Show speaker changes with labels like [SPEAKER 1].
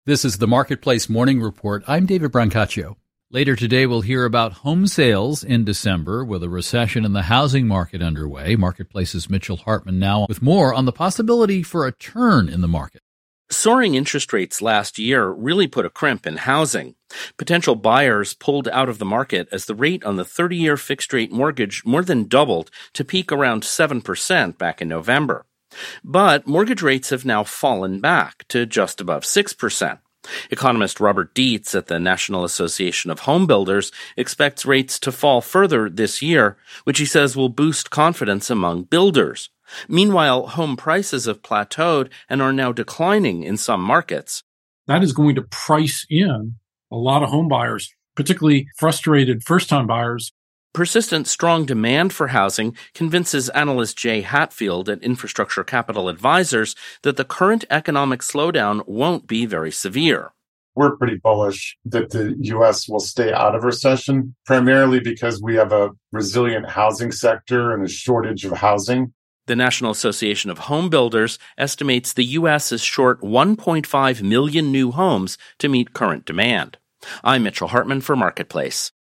[SPEAKER 1] This is the Marketplace Morning Report. I'm David Brancaccio. Later today, we'll hear about home sales in December with a recession in the housing market underway. Marketplace's Mitchell Hartman now with more on the possibility for a turn in the market.
[SPEAKER 2] Soaring interest rates last year really put a crimp in housing. Potential buyers pulled out of the market as the rate on the 30-year fixed-rate mortgage more than doubled to peak around 7% back in November. But mortgage rates have now fallen back to just above 6%. Economist Robert Dietz at the National Association of Home Builders expects rates to fall further this year, which he says will boost confidence among builders. Meanwhile, home prices have plateaued and are now declining in some markets.
[SPEAKER 3] That is going to price in a lot of home buyers, particularly frustrated first-time buyers.
[SPEAKER 2] Persistent strong demand for housing convinces analyst Jay Hatfield at Infrastructure Capital Advisors that the current economic slowdown won't be very severe.
[SPEAKER 4] We're pretty bullish that the U.S. will stay out of recession, primarily because we have a resilient housing sector and a shortage of housing.
[SPEAKER 2] The National Association of Home Builders estimates the U.S. is short 1.5 million new homes to meet current demand. I'm Mitchell Hartman for Marketplace.